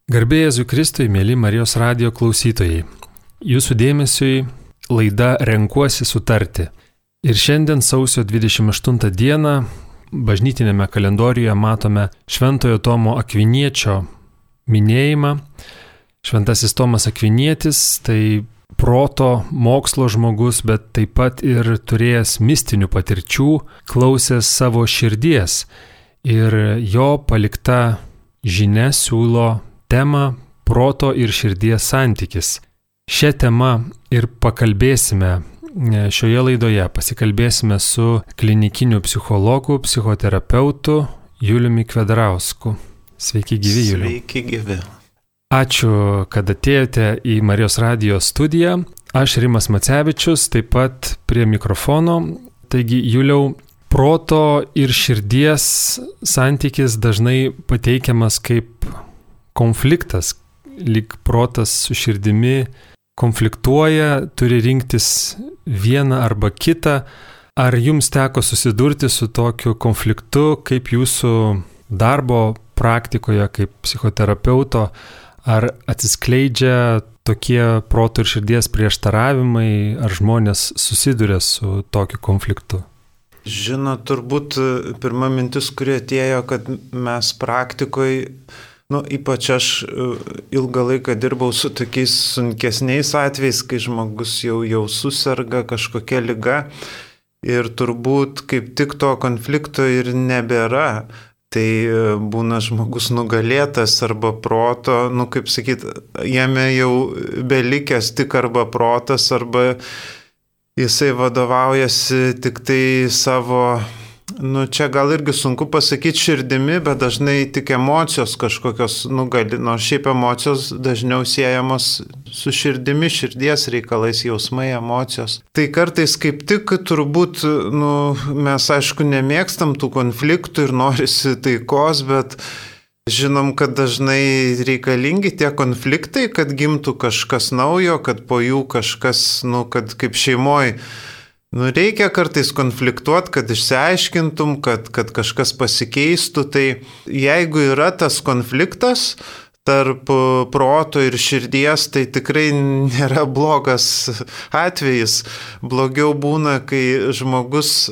Garbė Jėzui Kristui, mėly Marijos radijo klausytojai. Jūsų dėmesiui laida Renkuosi sutarti. Ir šiandien sausio 28 dieną bažnytinėme kalendoriuje matome Šventojo Tomo Akviniečio minėjimą. Šventasis Tomas Akvinietis tai proto, mokslo žmogus, bet taip pat ir turėjęs mistinių patirčių, klausęs savo širdies. Ir jo palikta žinia siūlo temą proto ir širdies santykis. Šią temą ir pakalbėsime šioje laidoje. Pasikalbėsime su klinikiniu psichologu, psichoterapeutu Juliumi Kvedarausku. Sveiki gyvi, Juliau. Sveiki gyvi. Ačiū, kad atėjote į Marijos radijo studiją. Aš Rimas Macevičius, taip pat prie mikrofono. Taigi, Juliau, proto ir širdies santykis dažnai pateikiamas kaip konfliktas, lyg protas su širdimi konfliktuoja, turi rinktis vieną arba kitą. Ar jums teko susidurti su tokiu konfliktu, kaip jūsų darbo praktikoje, kaip psichoterapeuto, ar atsiskleidžia tokie proto ir širdies prieštaravimai, ar žmonės susiduria su tokiu konfliktu? Žinot, turbūt pirma mintis, kuri atėjo, kad mes praktikoje, ypač aš ilgą laiką dirbau su tokiais sunkesniais atvejais, kai žmogus jau suserga kažkokia liga ir turbūt kaip tik to konflikto ir nebėra. Tai būna žmogus nugalėtas arba proto, kaip sakyt, jame jau belikęs tik arba protas, arba jisai vadovaujasi tik tai savo, čia gal irgi sunku pasakyti širdimi, bet dažnai tik emocijos kažkokios nugali, nors šiaip emocijos dažniau siejamos su širdimi, širdies reikalais, jausmai, emocijos. Tai kartais kaip tik turbūt, mes aišku nemėgstam tų konfliktų ir norisi taikos, bet žinom, kad dažnai reikalingi tie konfliktai, kad gimtų kažkas naujo, kad po jų kažkas, kad kaip šeimoje, reikia kartais konfliktuoti, kad išsiaiškintum, kad kažkas pasikeistų. Tai jeigu yra tas konfliktas tarp proto ir širdies, tai tikrai nėra blogas atvejis. Blogiau būna, kai žmogus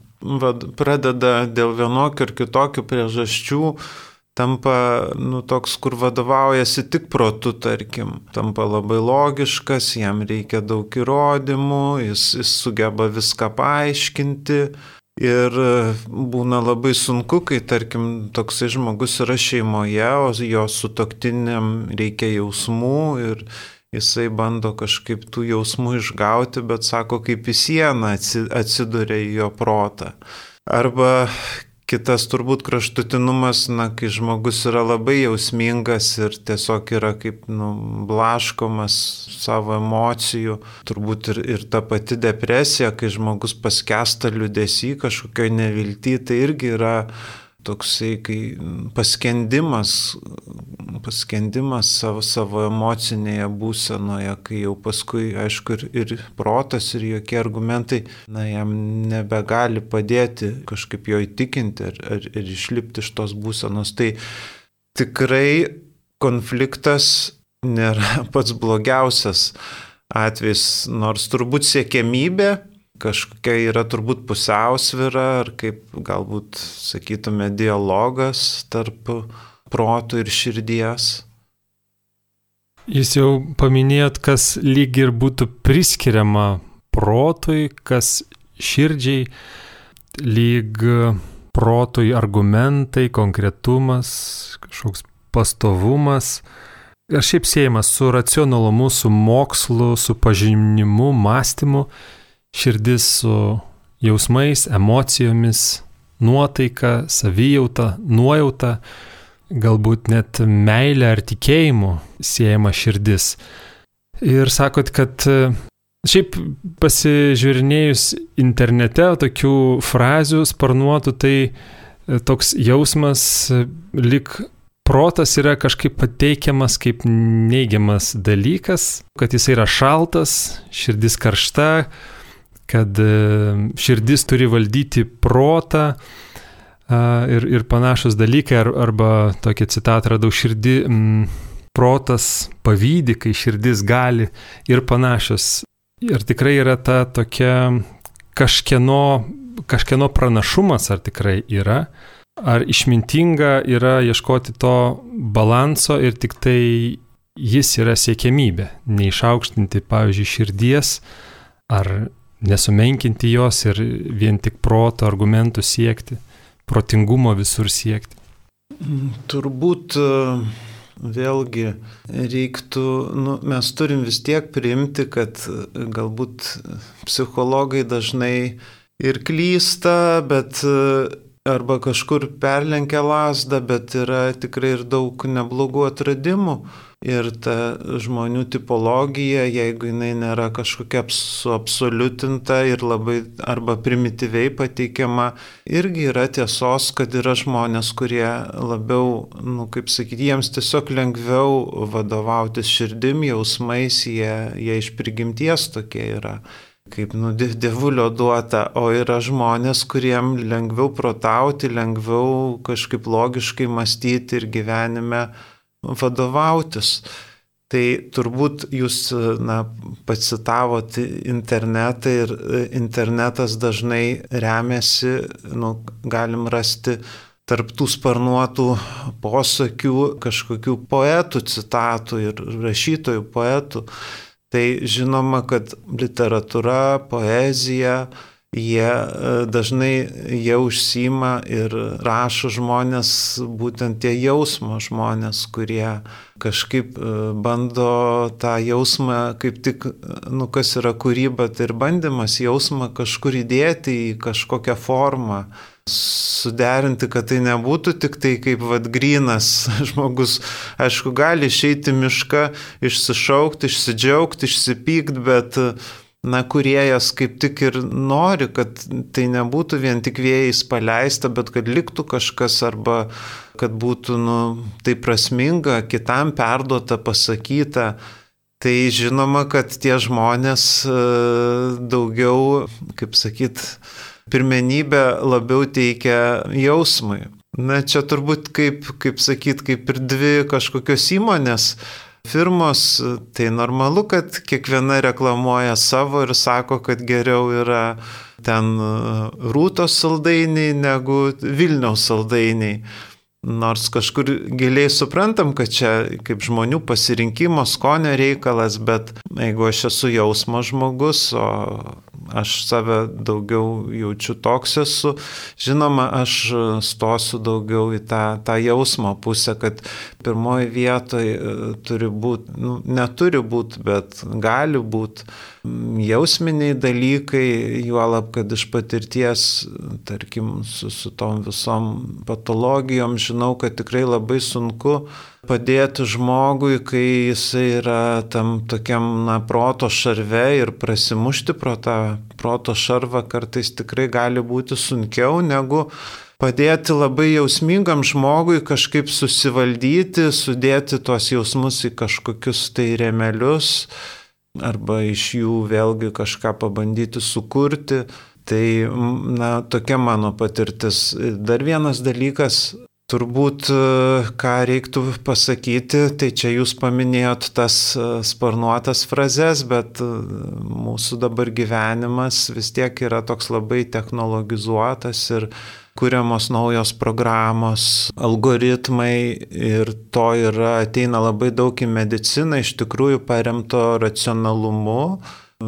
pradeda dėl vienokių ir kitokių priežasčių tampa, toks, kur vadovaujasi tik protu, tarkim. Tampa labai logiškas, jam reikia daug įrodymų, jis sugeba viską paaiškinti. Ir būna labai sunku, kai, tarkim, toksai žmogus yra šeimoje, o jo sutuoktiniam reikia jausmų ir jisai bando kažkaip tų jausmų išgauti, bet sako, kaip į sieną atsiduria į jo protą. Arba kitas turbūt kraštutinumas, kai žmogus yra labai jausmingas ir tiesiog yra kaip blaškomas savo emocijų. Turbūt ir ta pati depresija, kai žmogus paskęsta liūdesy, kažkokioj nevilty, tai irgi yra toksai, kai paskendimas savo emocinėje būsenoje, kai jau paskui, aišku, ir protas, ir jokie argumentai, jam nebegali padėti kažkaip jo įtikinti ir išlipti iš tos būsenos. Tai tikrai konfliktas nėra pats blogiausias atvejis, nors turbūt siekiamybė kažkokia yra turbūt pusiausvyra, ar kaip galbūt sakytume dialogas tarp proto ir širdies. Jūs jau paminėjot, kas lyg ir būtų priskiriama protui, kas širdžiai, lyg protui argumentai, konkretumas, kažkoks pastovumas. Ir šiaip siejamas su racionalumu, su mokslu, su pažinimu, mąstymu. Širdis su jausmais, emocijomis, nuotaika, savijauta, nuojauta, galbūt net meilė ar tikėjimu siejama širdis. Ir sakot, kad šiaip pasižiūrinėjus internete tokių frazių sparnuotų, tai toks jausmas lyg protas yra kažkaip pateikiamas kaip neigiamas dalykas, kad jis yra šaltas, širdis karšta, kad širdis turi valdyti protą ir panašus dalykai, arba tokią citatą radau, protas pavydi, kai širdis gali ir panašios. Ir tikrai yra ta tokia kažkieno pranašumas, ar tikrai yra, ar išmintinga yra ieškoti to balanso ir tik tai jis yra siekiamybė, neišaukštinti, pavyzdžiui, širdies, ar nesumenkinti jos ir vien tik proto argumentų siekti, protingumo visur siekti. Turbūt vėlgi reiktų, mes turim vis tiek priimti, kad galbūt psichologai dažnai ir klysta, bet arba kažkur perlenkia lazdą, bet yra tikrai ir daug neblogų atradimų. Ir ta žmonių tipologija, jeigu jinai nėra kažkokia suabsoliutinta ir labai arba primityviai pateikiama, irgi yra tiesos, kad yra žmonės, kurie labiau, kaip sakyti, jiems tiesiog lengviau vadovautis širdim, jausmais, jie iš prigimties tokie yra, kaip dievulio duota, o yra žmonės, kuriem lengviau protauti, lengviau kažkaip logiškai mąstyti ir gyvenime vadovautis. Tai turbūt jūs pacitavot internetą ir internetas dažnai remiasi, galim rasti tarp tų sparnuotų posakių kažkokių poetų citatų ir rašytojų poetų. Tai žinoma, kad literatūra, poezija, jie dažnai užsiima ir rašo žmonės, būtent tie jausmo žmonės, kurie kažkaip bando tą jausmą, kaip tik, kas yra kūryba, tai ir bandymas jausmą kažkur įdėti į kažkokią formą, suderinti, kad tai nebūtų tik tai kaip grynas žmogus. Aišku, gali išeiti mišką, išsišaukti, išsidžiaugti, išsipykti, bet kūrėjas kaip tik ir nori, kad tai nebūtų vien tik vėjais paleista, bet kad liktų kažkas arba kad būtų tai prasminga, kitam perduota, pasakyta. Tai žinoma, kad tie žmonės daugiau, kaip sakyt, pirmenybę labiau teikia jausmui. Čia turbūt kaip ir dvi kažkokios įmonės, firmos, tai normalu, kad kiekviena reklamuoja savo ir sako, kad geriau yra ten Rūtos saldainiai negu Vilniaus saldainiai. Nors kažkur giliai suprantam, kad čia kaip žmonių pasirinkimo skonio reikalas, bet jeigu aš esu jausmo žmogus, o aš save daugiau jaučiu toks esu, žinoma, aš stosiu daugiau į tą jausmo pusę, kad pirmoji vietoje turi būti, neturi būti, bet gali būti jausminiai dalykai, juolab, kad iš patirties, tarkim, su tom visom patologijom, žinau, kad tikrai labai sunku padėti žmogui, kai jisai yra tam tokiam proto šarve ir prasimušti pro tą proto šarvą kartais tikrai gali būti sunkiau negu padėti labai jausmingam žmogui kažkaip susivaldyti, sudėti tuos jausmus į kažkokius tai rėmelius arba iš jų vėlgi kažką pabandyti sukurti. Tai, tokia mano patirtis. Dar vienas dalykas, turbūt, ką reiktų pasakyti, tai čia jūs paminėjot tas sparnuotas frazes, bet mūsų dabar gyvenimas vis tiek yra toks labai technologizuotas ir kuriamos naujos programos, algoritmai ir to ateina labai daug į mediciną, iš tikrųjų paremto racionalumu,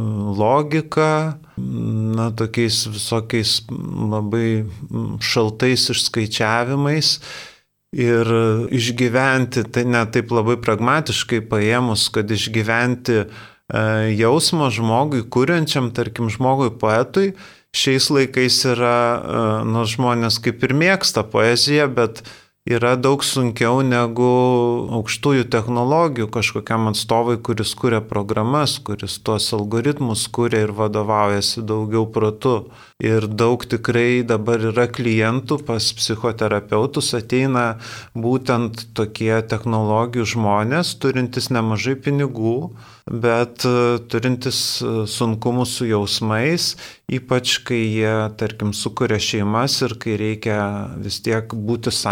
logika, tokiais visokiais labai šaltais išskaičiavimais ir išgyventi, tai net taip labai pragmatiškai paėmus, kad išgyventi jausmą žmogui, kuriančiam, tarkim, žmogui poetui, šiais laikais yra, žmonės kaip ir mėgsta poeziją, bet yra daug sunkiau negu aukštųjų technologijų kažkokiam atstovui, kuris kuria programas, kuris tuos algoritmus kuria ir vadovaujasi daugiau protu. Ir daug tikrai dabar yra klientų pas psichoterapeutus, ateina būtent tokie technologijų žmonės, turintis nemažai pinigų, bet turintis sunkumų su jausmais, ypač kai jie, tarkim, sukuria šeimas ir kai reikia vis tiek būti santykyje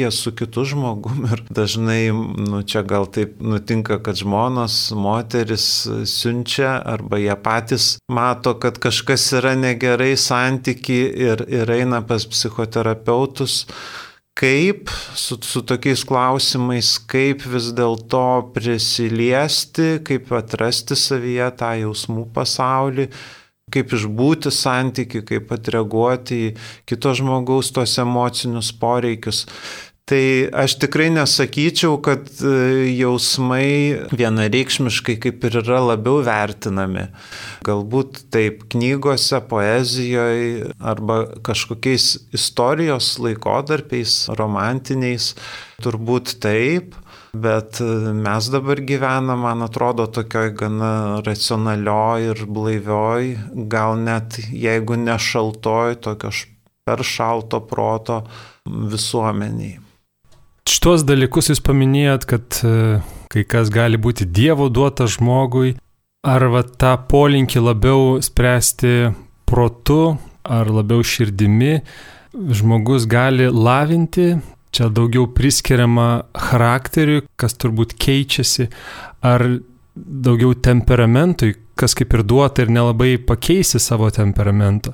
santykyje su kitu žmogum ir dažnai, čia gal taip nutinka, kad žmonos, moteris siunčia arba jie patys mato, kad kažkas yra negerai santyky ir eina pas psichoterapeutus. Kaip su tokiais klausimais, kaip vis dėlto prisiliesti, kaip atrasti savyje tą jausmų pasaulį, kaip išbūti santykių, kaip atreaguoti į kito žmogaus tos emocinius poreikius. Tai aš tikrai nesakyčiau, kad jausmai vienareikšmiškai kaip ir yra labiau vertinami. Galbūt taip knygose, poezijoje arba kažkokiais istorijos laikotarpiais, romantiniais, turbūt taip. Bet mes dabar gyvename, man atrodo, tokioj gana racionalioj ir blaivioj, gal net jeigu ne šaltoj, tokio per šalto proto visuomeniai. Šitos dalykus jūs paminėjot, kad kai kas gali būti Dievo duota žmogui, ar tą polinkį labiau spręsti protu, ar labiau širdimi, žmogus gali lavinti, čia daugiau priskiriama charakteriui, kas turbūt keičiasi, ar daugiau temperamentui, kas kaip ir duota ir nelabai pakeisi savo temperamento.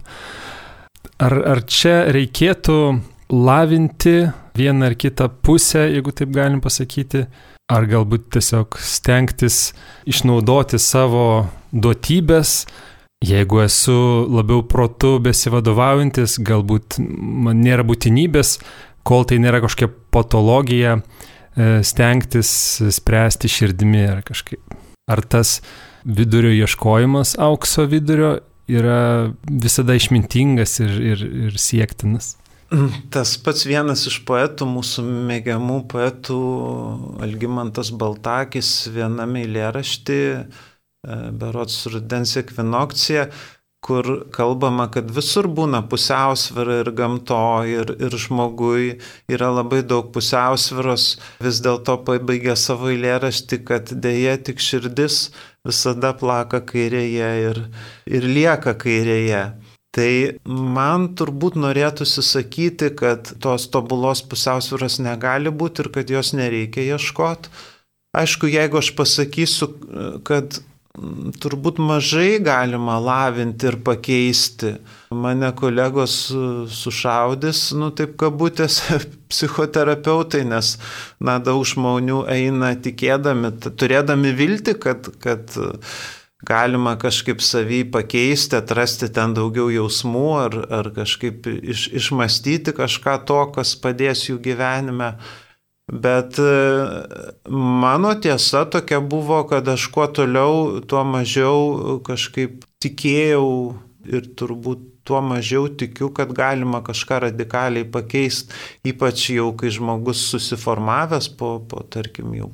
Ar čia reikėtų lavinti vieną ar kitą pusę, jeigu taip galim pasakyti, ar galbūt tiesiog stengtis išnaudoti savo duotybės. Jeigu esu labiau protu besivadovaujantis, galbūt man nėra būtinybės, kol tai nėra kažkokia patologija, stengtis spręsti širdimi ar kažkaip. Ar tas vidurio ieškojimas, aukso vidurio, yra visada išmintingas ir siektinas? Tas pats vienas iš poetų, mūsų mėgiamų poetų, Algimantas Baltakis, viename eilėrašty, berods Rudens ekvinokcija, kur kalbama, kad visur būna pusiausvyra ir gamtoje, ir žmogui yra labai daug pusiausvyros, vis dėlto pabaigia savo eilėraštį, kad dėja tik širdis visada plaka kairėje ir lieka kairėje. Tai man turbūt norėtųsi sakyti, kad tos tobulos pusiausvyros negali būti ir kad jos nereikia ieškoti. Aišku, jeigu aš pasakysiu, kad turbūt mažai galima lavinti ir pakeisti, mane kolegos sušaudys, taip kabutės psichoterapeutai, nes daug žmonių eina tikėdami, turėdami viltį, kad galima kažkaip savį pakeisti, atrasti ten daugiau jausmų ar kažkaip išmastyti kažką to, kas padės jų gyvenime. Bet mano tiesa tokia buvo, kad aš kuo toliau, tuo mažiau kažkaip tikėjau ir turbūt tuo mažiau tikiu, kad galima kažką radikaliai pakeisti, ypač jau kai žmogus susiformavęs po tarkim jau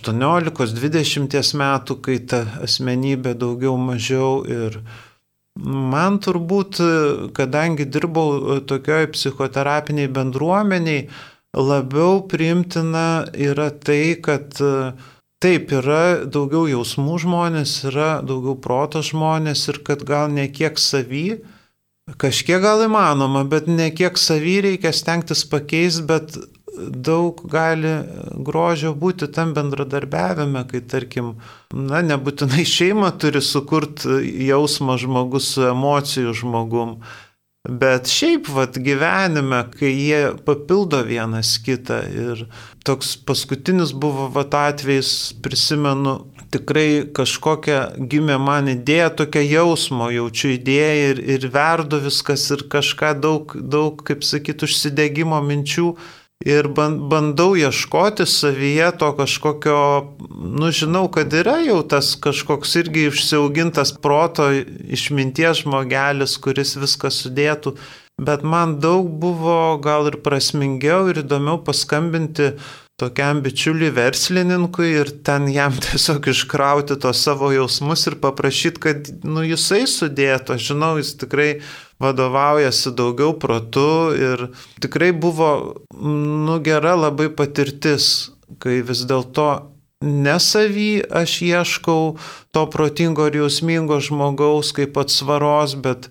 18-20 metų, kai ta asmenybė daugiau mažiau ir man turbūt, kadangi dirbau tokioj psichoterapiniai bendruomeniai, labiau priimtina yra tai, kad taip yra daugiau jausmų žmonės, yra daugiau proto žmonės ir kad gal ne kiek savy, kažkiek gal įmanoma, bet ne kiek savy reikia stengtis pakeisti, bet daug gali grožio būti tam bendradarbiavime, kai tarkim, nebūtinai šeima turi sukurti jausmą žmogus su emocijų žmogum, bet šiaip gyvenime, kai jie papildo vienas kitą ir toks paskutinis buvo atvejis, prisimenu, tikrai kažkokia gimė man idėja, tokia jausmo, jaučiu idėją ir verdu viskas ir kažką daug, kaip sakyt, užsidegimo minčių ir bandau ieškoti savyje to kažkokio, žinau, kad yra jau tas kažkoks irgi išsiaugintas proto išminties žmogelis, kuris viską sudėtų, bet man daug buvo gal ir prasmingiau ir įdomiau paskambinti tokiam bičiuliui verslininkui ir ten jam tiesiog iškrauti tos savo jausmus ir paprašyti, kad jisai sudėtų. Aš žinau, jis tikrai vadovaujasi daugiau protu ir tikrai buvo gera labai patirtis, kai vis dėlto ne savy aš ieškau to protingo ir jausmingo žmogaus kaip atsvaros, bet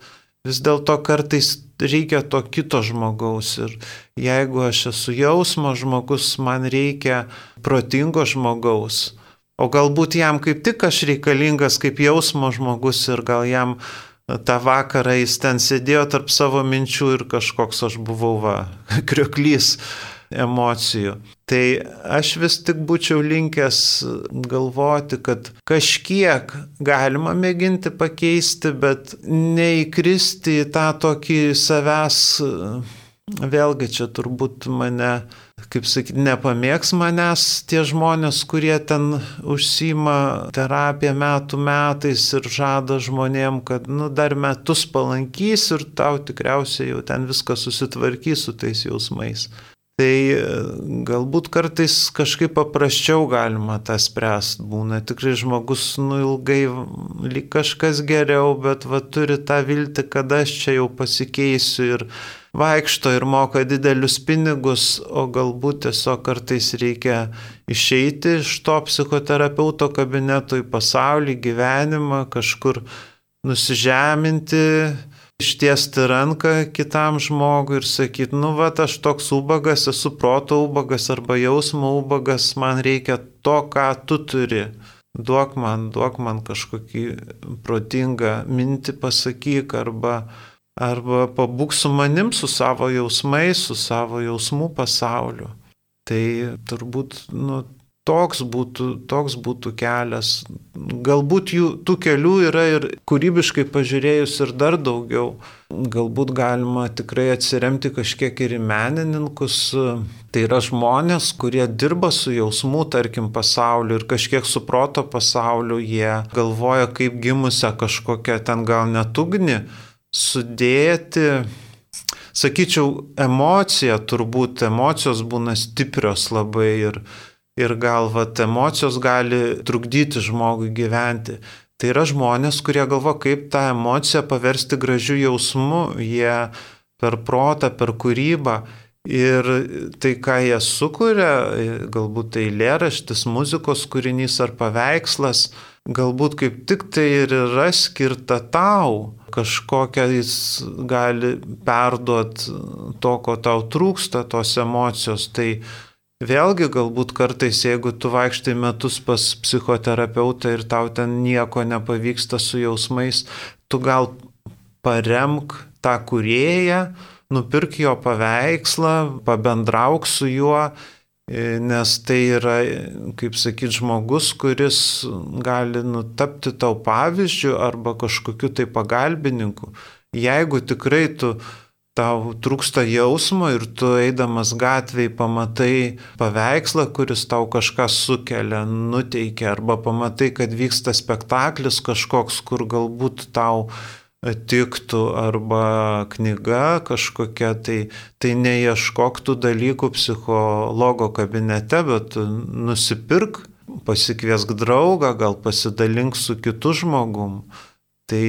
vis dėlto kartais reikia to kito žmogaus ir jeigu aš esu jausmo žmogus, man reikia protingo žmogaus, o galbūt jam kaip tik aš reikalingas kaip jausmo žmogus ir gal jam tą vakarą jis ten sėdėjo tarp savo minčių ir kažkoks aš buvau krioklys emocijų. Tai aš vis tik būčiau linkęs galvoti, kad kažkiek galima mėginti pakeisti, bet neįkristi į tą tokį savęs, vėlgi čia turbūt mane, kaip sakyti, nepamėgs manęs tie žmonės, kurie ten užsiima terapiją metų metais ir žada žmonėm, kad dar metus palankys ir tau tikriausiai jau ten viskas susitvarkys su tais jausmais. Tai galbūt kartais kažkaip paprasčiau galima tą spręsti. Būna tikrai žmogus ilgai lyg kažkas geriau, bet turi tą viltį, kad aš čia jau pasikeisiu ir vaikšto ir moka didelius pinigus, o galbūt tiesiog kartais reikia išeiti iš to psichoterapeuto kabineto į pasaulį, gyvenimą, kažkur nusižeminti, ištiesti ranką kitam žmogui ir sakyti, aš toks ubagas, esu proto ubagas arba jausmo ubagas, man reikia to, ką tu turi. Duok man kažkokį protingą mintį pasakyk arba pabūk su manim, su savo jausmais, su savo jausmų pasauliu. Tai turbūt, toks būtų kelias. Galbūt tų kelių yra ir kūrybiškai pažiūrėjus ir dar daugiau. Galbūt galima tikrai atsiremti kažkiek ir į menininkus. Tai yra žmonės, kurie dirba su jausmų, tarkim, pasauliu ir kažkiek su proto pasauliu. Jie galvoja, kaip gimusią kažkokią ten gal net ugnį sudėti. Sakyčiau, emocijos būna stiprios labai ir gal emocijos gali trukdyti žmogui gyventi. Tai yra žmonės, kurie galvo, kaip tą emociją paversti gražiu jausmu, jie per protą, per kūrybą. Ir tai, ką jie sukuria, galbūt tai eilėraštis, muzikos kūrinys ar paveikslas, galbūt kaip tik tai ir yra skirta tau. Kažkokią jis gali perduoti to, ko tau trūksta, tos emocijos. Tai vėlgi galbūt kartais, jeigu tu vaikštai metus pas psichoterapeutą ir tau ten nieko nepavyksta su jausmais, tu gal paremk tą kūrėją, nupirk jo paveikslą, pabendrauk su juo, nes tai yra, kaip sakyti, žmogus, kuris gali tapti tau pavyzdžiu arba kažkokiu tai pagalbininku. Jeigu tikrai tau trūksta jausmo ir tu eidamas gatvėje pamatai paveikslą, kuris tau kažką sukelia, nuteikia, arba pamatai, kad vyksta spektaklis kažkoks, kur galbūt tau tiktų, arba knyga kažkokia, tai neieškok tų dalykų psichologo kabinete, bet nusipirk, pasikviesk draugą, gal pasidalink su kitu žmogum. Tai,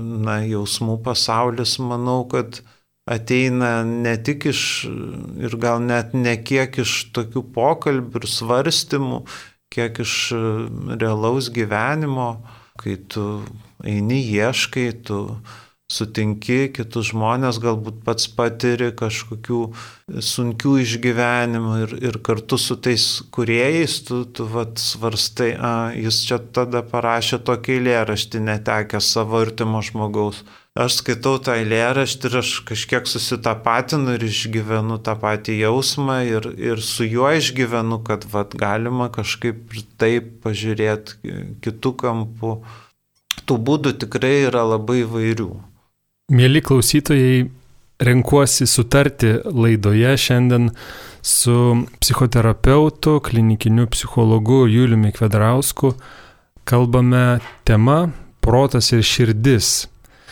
jausmų pasaulis, manau, kad ateina ne tik ir gal net ne kiek iš tokių pokalbių ir svarstymų, kiek iš realaus gyvenimo, kai tu eini, ieškai, tu sutinki kitus žmonės, galbūt pats patiri kažkokių sunkių išgyvenimų ir kartu su tais kūrėjais tu svarstai, jis čia tada parašė tokį eilėraštį, netekęs savo artimo žmogaus. Aš skaitau tą eilėraštį ir aš kažkiek susitapatinu ir išgyvenu tą patį jausmą ir su juo išgyvenu, kad galima kažkaip ir taip pažiūrėti kitų kampų. Tų būdų tikrai yra labai įvairių. Mieli klausytojai, renkuosi sutarti laidoje šiandien su psichoterapeutu, klinikiniu psichologu Juliumi Kvedrausku. Kalbame tema protas ir širdis.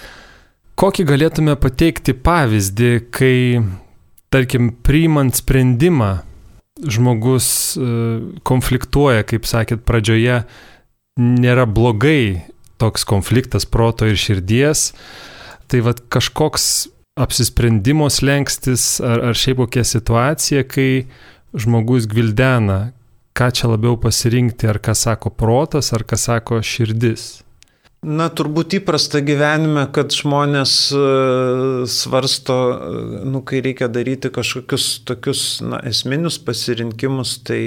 Kokį galėtume pateikti pavyzdį, kai, tarkim, priimant sprendimą, žmogus konfliktuoja, kaip sakėt pradžioje, nėra blogai toks konfliktas proto ir širdies, tai kažkoks apsisprendimo slengstis ar šiaip kokia situacija, kai žmogus gvildena, ką čia labiau pasirinkti, ar ką sako protas, ar ką sako širdis. Na, turbūt įprasta gyvenime, kad žmonės svarsto, kai reikia daryti kažkokius tokius esminius pasirinkimus, tai,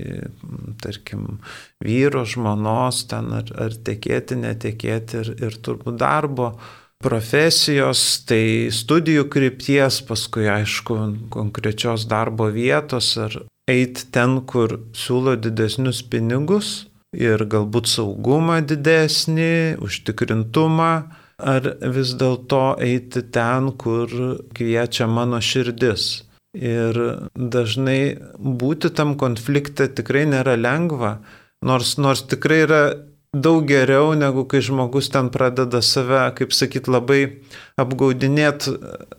tarkim, vyro, žmonos, ten ar tekėti, netekėti ir turbūt darbo, profesijos, tai studijų krypties, paskui, aišku, konkrečios darbo vietos, ar eiti ten, kur siūlo didesnius pinigus, ir galbūt saugumą didesnį, užtikrintumą, ar vis dėlto eiti ten, kur kviečia mano širdis. Ir dažnai būti tam konflikte tikrai nėra lengva, nors tikrai yra daug geriau, negu kai žmogus ten pradeda save, kaip sakyt, labai apgaudinėti.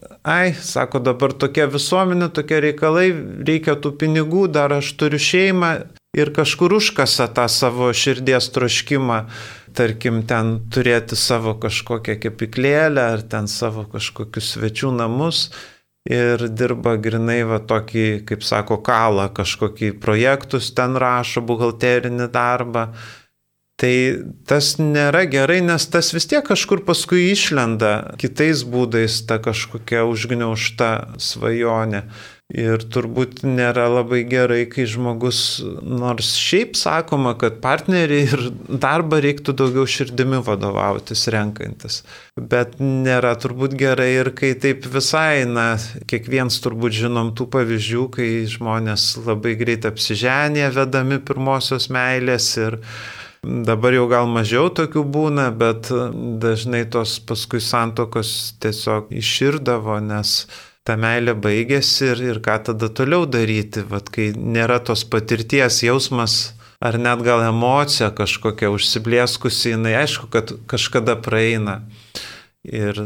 Sako, dabar tokia visuomenė, tokie reikalai, reikia tų pinigų, dar aš turiu šeimą. Ir kažkur užkasa tą savo širdies troškimą, tarkim, ten turėti savo kažkokią kepiklėlę ar ten savo kažkokius svečių namus ir dirba grinai tokį, kaip sako, kalą, kažkokį projektus ten rašo, buhalterinį darbą. Tai tas nėra gerai, nes tas vis tiek kažkur paskui išlenda kitais būdais, ta kažkokia užgniaužta svajonė. Ir turbūt nėra labai gerai, kai žmogus, nors šiaip sakoma, kad partneriai ir darbą reiktų daugiau širdimi vadovautis, renkantis. Bet nėra turbūt gerai ir kai taip visai, kiekvienas turbūt žinom tų pavyzdžių, kai žmonės labai greit apsiženė, vedami pirmosios meilės ir dabar jau gal mažiau tokių būna, bet dažnai tos paskui santuokos tiesiog iširdavo, nes ta meilė baigėsi ir ką tada toliau daryti, kai nėra tos patirties, jausmas ar net gal emocija kažkokia užsiblėskusi, jinai aišku, kad kažkada praeina ir,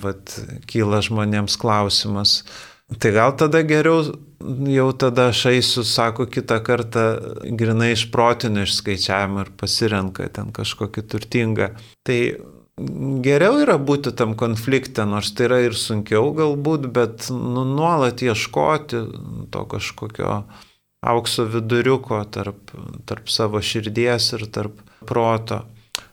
kyla žmonėms klausimas. Tai gal tada geriau, jau tada aš eisiu, sako, kitą kartą grinai iš protinio išskaičiavimo ir pasirenka ten kažkokį turtingą. Tai geriau yra būti tam konflikte, nors tai yra ir sunkiau galbūt, bet nuolat ieškoti to kažkokio aukso viduriuko tarp savo širdies ir tarp proto.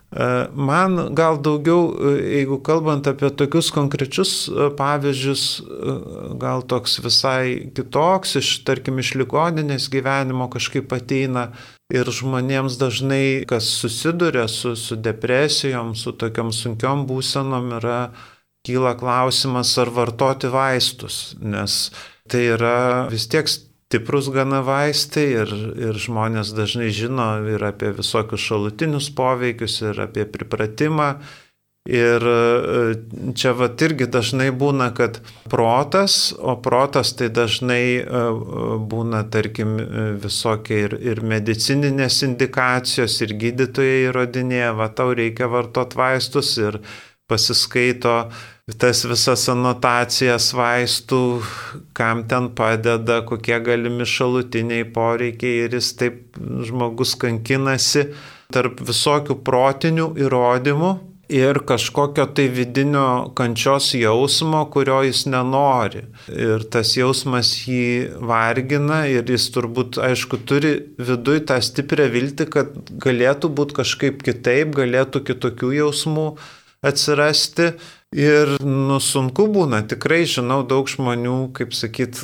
Man gal daugiau, jeigu kalbant apie tokius konkrečius pavyzdžius, gal toks visai kitoks, tarkim, iš ligoninės gyvenimo kažkaip ateina ir žmonėms dažnai, kas susiduria su depresijom, su tokiom sunkiom būsenom, kyla klausimas, ar vartoti vaistus, nes tai yra vis tiek stiprus gana vaistai ir žmonės dažnai žino ir apie visokius šalutinius poveikius, ir apie pripratimą. Ir čia irgi dažnai būna, kad protas, o protas tai dažnai būna, tarkim, visokie ir medicininės indikacijos, ir gydytojai įrodinėja, tau reikia vartoti vaistus ir pasiskaito tas visas anotacijas vaistų, kam ten padeda, kokie galimi šalutiniai poreikiai ir jis taip žmogus kankinasi tarp visokių protinių įrodymų ir kažkokio tai vidinio kančios jausmo, kurio jis nenori. Ir tas jausmas jį vargina ir jis turbūt, aišku, turi viduj tą stiprią viltį, kad galėtų būti kažkaip kitaip, galėtų kitokių jausmų atsirasti. Ir sunku būna, tikrai žinau daug žmonių, kaip sakyt,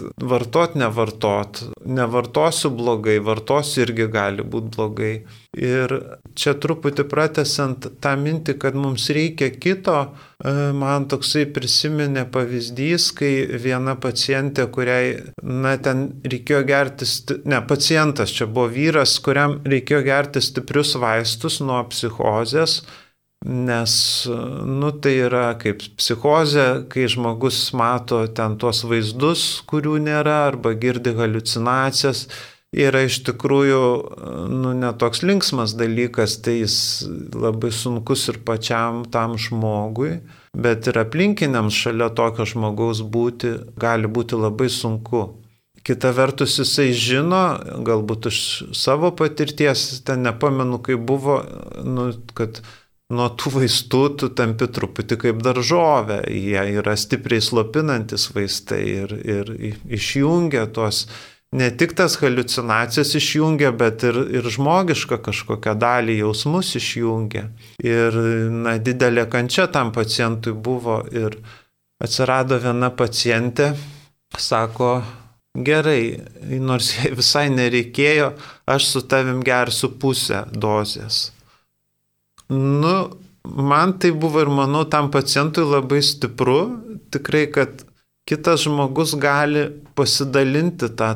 nevartosiu blogai, vartosiu irgi gali būti blogai. Ir čia truputį pratęsiant tą mintį, kad mums reikia kito, man toksai prisiminė pavyzdys, kai viena pacientė, kuriai, ten reikėjo gerti, pacientas čia buvo vyras, kuriam reikėjo gerti stiprius vaistus nuo psichozės, nes, tai yra kaip psichozė, kai žmogus mato ten tuos vaizdus, kurių nėra, arba girdi haliucinacijas, yra iš tikrųjų, netoks linksmas dalykas, tai jis labai sunkus ir pačiam tam žmogui, bet ir aplinkiniams šalia tokio žmogaus būti, gali būti labai sunku. Kita vertus, jisai žino, galbūt iš savo patirties, ten nepamenu, kai buvo, kad nuo tų vaistų tu tampi truputį kaip daržovė, jie yra stipriai slopinantis vaistai ir išjungia tuos ne tik tas haliucinacijas išjungia, bet ir žmogišką kažkokią dalį jausmus išjungia. Ir didelė kančia tam pacientui buvo ir atsirado viena pacientė, sako, gerai, nors jai visai nereikėjo, aš su tavim gersiu pusę dozės. Man tai buvo ir manau tam pacientui labai stipru, tikrai, kad kitas žmogus gali pasidalinti tą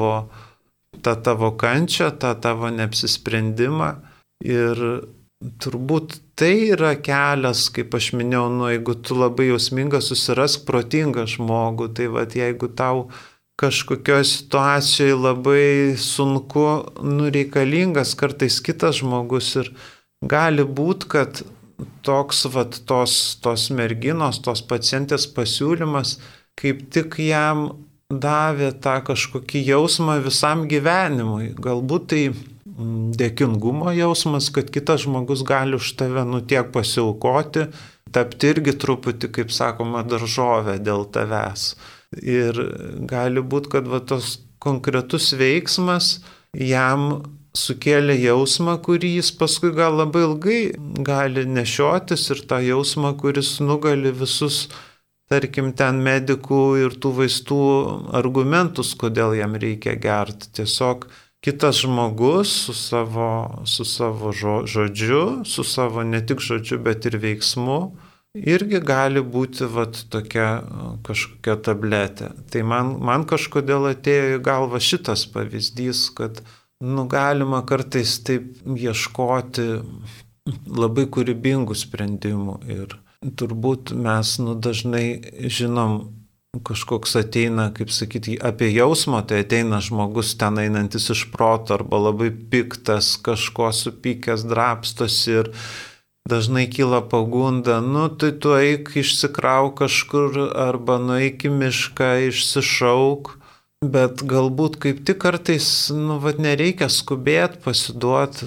tavo kančią, tą tavo neapsisprendimą ir turbūt tai yra kelias, kaip aš minėjau, jeigu tu labai jausmingas, susirask protingą žmogų, tai jeigu tau kažkokioje situacijoje labai sunku, reikalingas kartais kitas žmogus ir gali būti, kad toks tos merginos, tos pacientės pasiūlymas kaip tik jam davė tą kažkokį jausmą visam gyvenimui. Galbūt tai dėkingumo jausmas, kad kitas žmogus gali už tave tiek pasiaukoti, tapti irgi truputį, kaip sakoma, daržovė dėl tavęs. Ir gali būti, kad tos konkretus veiksmas jam sukėlė jausmą, kurį jis paskui gal labai ilgai gali nešiotis ir tą jausmą, kuris nugali visus, tarkim, ten medikų ir tų vaistų argumentus, kodėl jam reikia gerti. Tiesiog kitas žmogus su savo žodžiu, su savo ne tik žodžiu, bet ir veiksmu, irgi gali būti tokia kažkokia tabletė. Tai man kažkodėl atėjo į galvą šitas pavyzdys, kad galima kartais taip ieškoti labai kūrybingų sprendimų ir turbūt mes dažnai žinom, kažkoks ateina, kaip sakyti, apie jausmą, tai ateina žmogus ten einantis iš proto arba labai piktas, kažko supykęs, drapstosi ir dažnai kyla pagunda, tai tu eik išsikrauk kažkur arba nueik į mišką, išsišauk, bet galbūt kaip tik kartais, nereikia skubėti, pasiduoti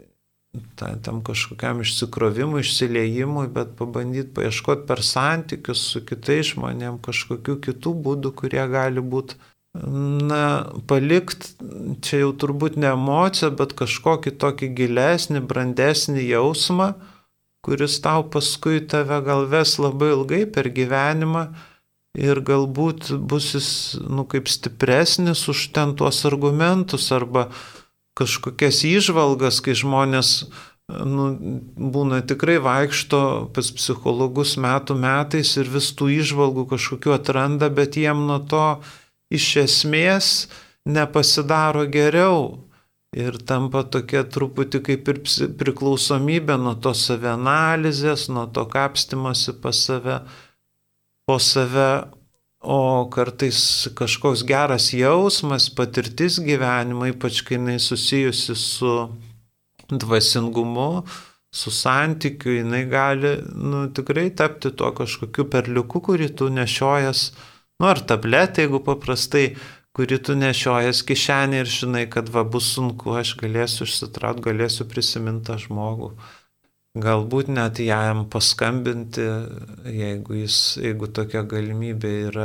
tam kažkokiam išsikrovimui, išsiliejimui, bet pabandyti paieškoti per santykius su kitais žmonėm kažkokių kitų būdų, kurie gali būti, palikti, čia jau turbūt ne emociją, bet kažkokį tokį gilesnį, brandesnį jausmą, kuris tau paskui tave gal ves labai ilgai per gyvenimą ir galbūt bus jis, kaip stipresnis už ten tuos argumentus arba kažkokias įžvalgas, kai žmonės, būna tikrai vaikšto pas psichologus metais ir vis tų įžvalgų kažkokių atranda, bet jiem nuo to iš esmės nepasidaro geriau. Ir tampa tokia truputį kaip ir priklausomybė nuo to savianalizės, nuo to kapstymosi po save, o kartais kažkoks geras jausmas, patirtis gyvenimo, ypač kai jinai susijusi su dvasingumu, su santykiu, jinai gali tikrai tapti tuo kažkokiu perliuku, kurį tu nešiojas, ar tabletė, jeigu paprastai, kurį tu nešiojas kišenį ir žinai, kad bus sunku, aš galėsiu išsitraut, galėsiu prisiminti tą žmogų. Galbūt net jam paskambinti, jeigu tokia galimybė yra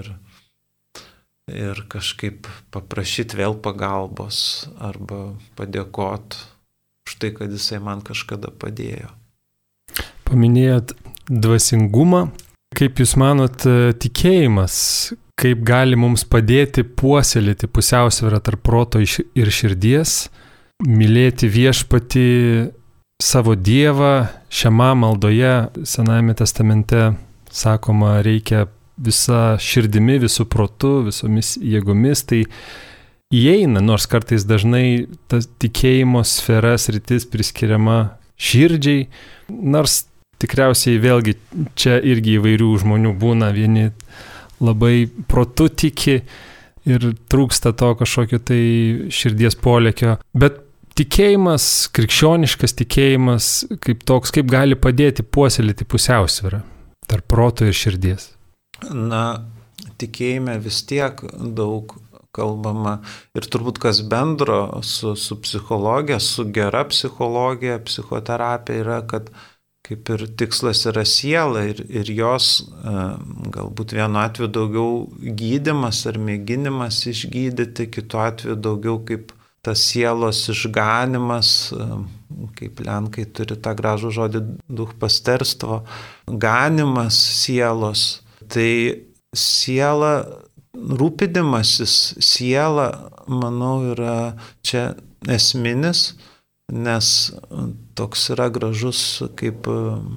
ir kažkaip paprašyti vėl pagalbos arba padėkoti už tai, kad jisai man kažkada padėjo. Paminėjot dvasingumą. Kaip Jūs manot, tikėjimas, kaip gali mums padėti puoselėti pusiausvyrą tarp proto ir širdies, mylėti Viešpatį, savo Dievą, šiame maldoje Senajame testamente sakoma, reikia visa širdimi, visų protu, visomis jėgomis, tai įeina, nors kartais dažnai tas tikėjimo sferas rytis priskiriama širdžiai, nors tikriausiai vėlgi čia irgi įvairių žmonių būna, vieni labai protu tiki ir trūksta to kažkokio tai širdies polėkio, bet tikėjimas, krikščioniškas tikėjimas kaip toks, kaip gali padėti puoselėti pusiausvyrą tarp proto ir širdies? Tikėjime vis tiek daug kalbama ir turbūt kas bendro su psichologija, su gera psichologija, psichoterapija yra, kad kaip ir tikslas yra siela ir jos galbūt vienu atveju daugiau gydymas ar mėginimas išgydyti, kitu atveju daugiau kaip tas sielos išganimas, kaip lenkai turi tą gražų žodį duchpasterstvo, ganimas sielos. Tai siela, rūpinimasis siela, manau, yra čia esminis, nes toks yra gražus kaip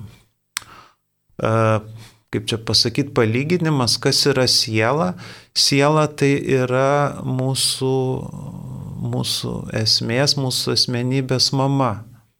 čia pasakyti, palyginimas, kas yra siela. Siela tai yra mūsų esmės, mūsų asmenybės mama.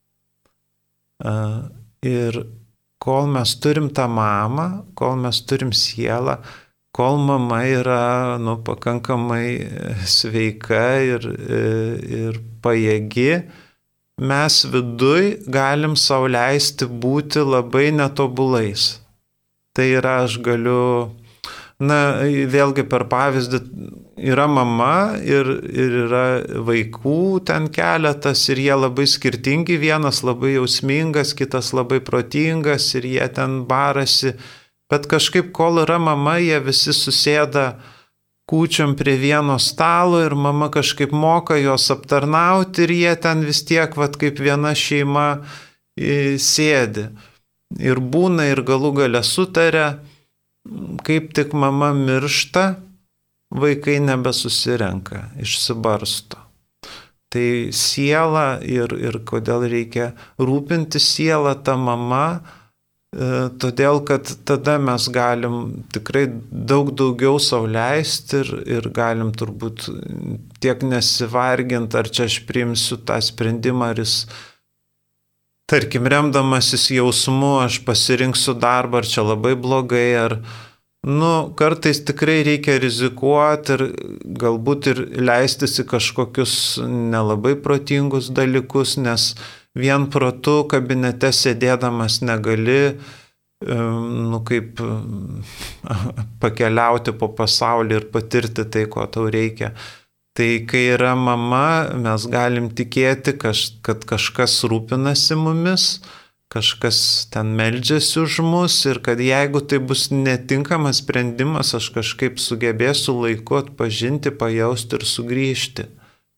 Ir kol mes turim tą mamą, kol mes turim sielą, kol mama yra pakankamai sveika ir pajėgi, mes viduj galim sau leisti būti labai netobulais. Tai yra, aš galiu, vėlgi per pavyzdį, yra mama ir yra vaikų ten keletas ir jie labai skirtingi, vienas labai jausmingas, kitas labai protingas ir jie ten barasi, bet kažkaip kol yra mama, jie visi susėda kūčiom prie vieno stalo ir mama kažkaip moka juos aptarnauti ir jie ten vis tiek, kaip viena šeima sėdi. Ir būna ir galų gale sutarė, kaip tik mama miršta, vaikai nebesusirenka, išsibarsto. Tai siela ir kodėl reikia rūpinti sielą tą mamą, todėl, kad tada mes galim tikrai daug daugiau sau leisti ir galim turbūt tiek nesivarginti, ar čia aš priimsiu tą sprendimą, ar jis, tarkim, remdamasis jausmu, aš pasirinksiu darbą, ar čia labai blogai, ar, kartais tikrai reikia rizikuoti ir galbūt ir leistis į kažkokius nelabai protingus dalykus, nes vien protu kabinete sėdėdamas negali, kaip pakeliauti po pasaulį ir patirti tai, ko tau reikia. Tai kai yra mama, mes galim tikėti, kad kažkas rūpinasi mumis, kažkas ten meldžiasi už mus ir kad jeigu tai bus netinkamas sprendimas, aš kažkaip sugebėsiu laiku atpažinti, pajausti ir sugrįžti.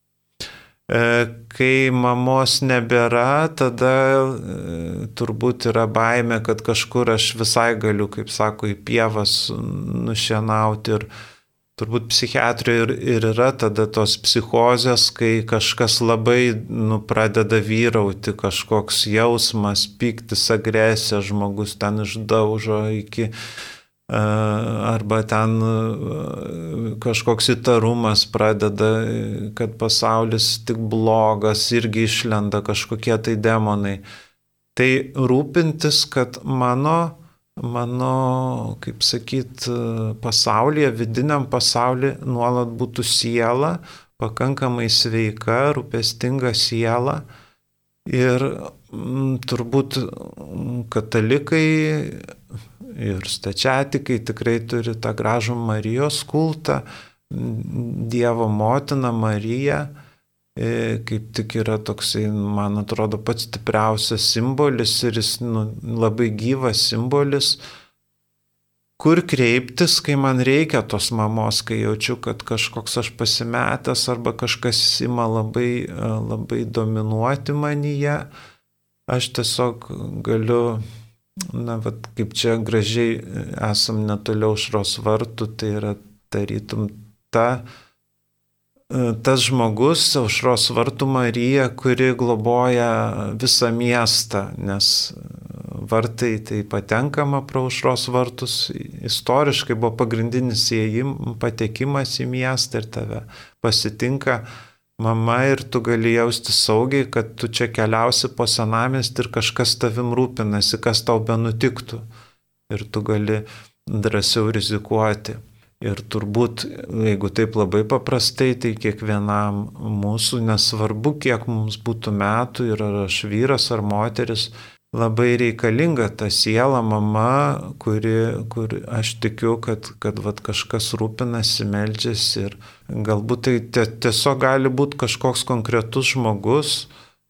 Kai mamos nebėra, tada turbūt yra baimė, kad kažkur aš visai galiu, kaip sako, į pievas nušienauti ir turbūt psichiatrijoje ir yra tada tos psichozės, kai kažkas labai pradeda vyrauti, kažkoks jausmas, pyktis, agresija, žmogus ten išdaužo iki arba ten kažkoks įtarumas pradeda, kad pasaulis tik blogas, irgi išlenda kažkokie tai demonai. Tai rūpintis, kad mano, kaip sakyt, pasaulyje, vidiniam pasaulyje nuolat būtų siela, pakankamai sveika, rūpestinga siela. Ir turbūt katalikai ir stačiatikai tikrai turi tą gražų Marijos kultą, Dievo motina Marija, kaip tik yra toksai, man atrodo, pats stipriausias simbolis ir jis labai gyvas simbolis, kur kreiptis, kai man reikia tos mamos, kai jaučiu, kad kažkoks aš pasimetęs arba kažkas ima labai, labai dominuoti manyje, aš tiesiog galiu, kaip čia gražiai esam netoliau Aušros vartų, tai yra tarytum tas žmogus, Aušros vartų Marija, kuri globoja visą miestą, nes vartai tai patenkama pro Aušros vartus, istoriškai buvo pagrindinis patekimas į miestą ir tave pasitinka mama ir tu gali jausti saugiai, kad tu čia keliausi po senamiestį ir kažkas tavim rūpinasi, kas tau benutiktų. Ir tu gali drąsiau rizikuoti. Ir turbūt, jeigu taip labai paprastai, tai kiekvienam mūsų, nesvarbu, kiek mums būtų metų, ir ar aš vyras ar moteris, labai reikalinga ta siela, mama, kur aš tikiu, kad kažkas rūpinasi, meldžiasi ir galbūt tai tiesiog gali būti kažkoks konkretus žmogus,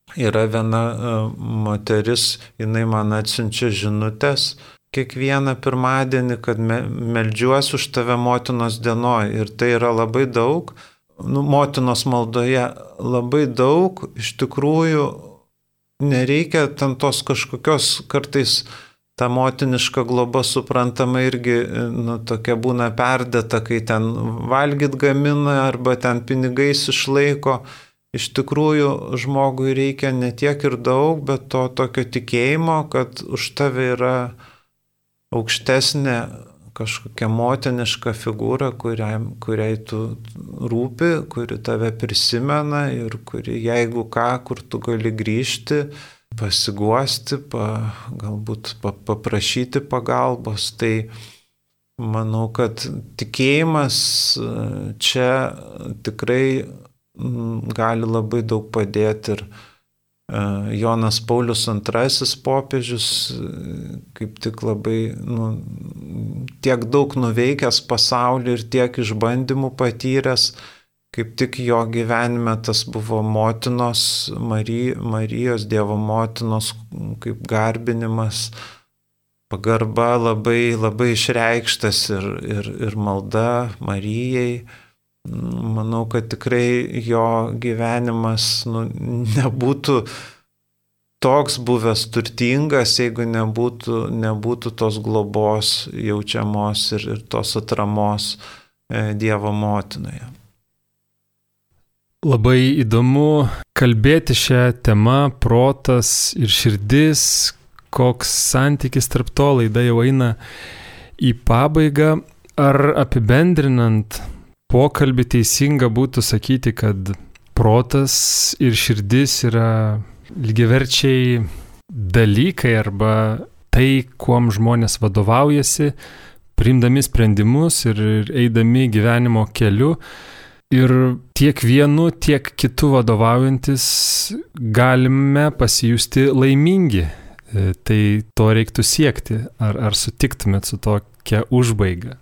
Yra viena moteris, jinai man atsiunčia žinutės kiekvieną pirmadienį, kad meldžiuosi už tave motinos dienoj. Ir tai yra labai daug, motinos maldoje labai daug, iš tikrųjų nereikia ten tos kažkokios kartais. Ta motiniška globa suprantama irgi tokia būna perdėta, kai ten valgyt gamina arba ten pinigais išlaiko. Iš tikrųjų žmogui reikia ne tiek ir daug, bet to tokio tikėjimo, kad už tave yra aukštesnė kažkokia motiniška figūra, kuriai tu rūpi, kuri tave prisimena ir kuri jeigu ką, kur tu gali grįžti, pasiguosti, galbūt paprašyti pagalbos. Tai manau, kad tikėjimas čia tikrai gali labai daug padėti. Ir Jonas Paulius II popiežius kaip tik labai tiek daug nuveikęs pasaulį ir tiek išbandymų patyręs, kaip tik jo gyvenime tas buvo motinos, Marijos, Dievo motinos kaip garbinimas, pagarba labai, labai išreikštas ir malda Marijai. Manau, kad tikrai jo gyvenimas nebūtų toks buvęs turtingas, jeigu nebūtų tos globos jaučiamos ir tos atramos Dievo motinoje. Labai įdomu kalbėti šią temą, protas ir širdis, koks santykis tarp to. Laida jau eina į pabaigą. Ar apibendrinant pokalbį teisinga būtų sakyti, kad protas ir širdis yra lygiaverčiai dalykai arba tai, kuom žmonės vadovaujasi, priimdami sprendimus ir eidami gyvenimo keliu? Ir tiek vienu, tiek kitu vadovaujantis galime pasijusti laimingi. Tai to reiktų siekti. Ar sutiktumėt su tokia užbaiga?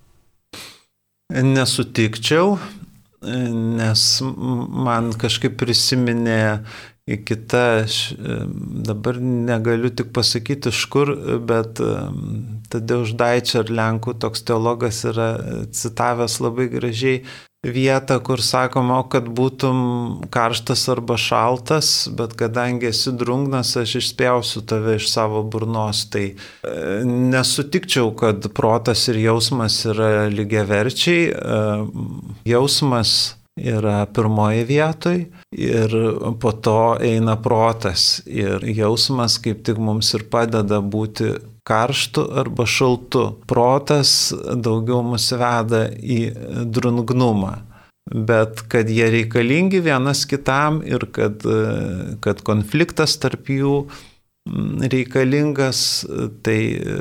Nesutikčiau, nes man kažkaip prisiminė į kitą, dabar negaliu tik pasakyti iš kur, bet Tadeusz Daičer, lenkų toks teologas, yra citavęs labai gražiai vietą, kur sakoma, kad būtum karštas arba šaltas, bet kadangi esi drungnas, aš išspjausiu tave iš savo burnos. Tai nesutikčiau, kad protas ir jausmas yra lygiaverčiai. Jausmas yra pirmoje vietoje ir po to eina protas. Ir jausmas kaip tik mums ir padeda būti karštu arba šaltu. Protas daugiau mus veda į drungnumą, bet kad jie reikalingi vienas kitam ir kad konfliktas tarp jų reikalingas, tai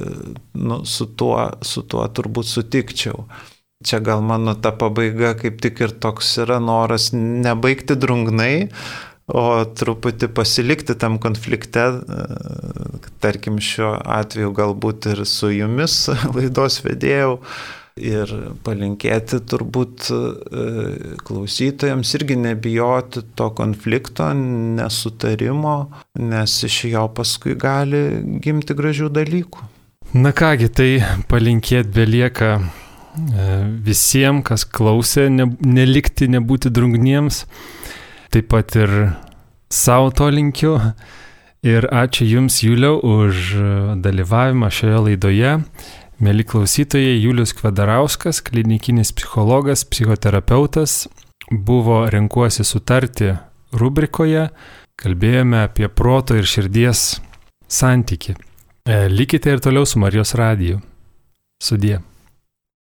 su tuo turbūt sutikčiau. Čia gal mano ta pabaiga kaip tik ir toks yra noras nebaigti drungnai, o truputį pasilikti tam konflikte, tarkim šiuo atveju galbūt ir su jumis laidos vedėjau, ir palinkėti turbūt klausytojams irgi nebijoti to konflikto, nesutarimo, nes iš jo paskui gali gimti gražių dalykų. Na kągi, tai palinkėti belieka visiems, kas klausė, nelikti, nebūti drungniems. Taip pat ir savo to linkiu. Ir ačiū Jums, Juliau, už dalyvavimą šioje laidoje. Mėly klausytojai, Julius Kvedarauskas, klinikinis psichologas, psichoterapeutas, buvo Renkuosi sutarti rubrikoje. Kalbėjome apie proto ir širdies santykį. Likite ir toliau su Marijos radiju. Sudie.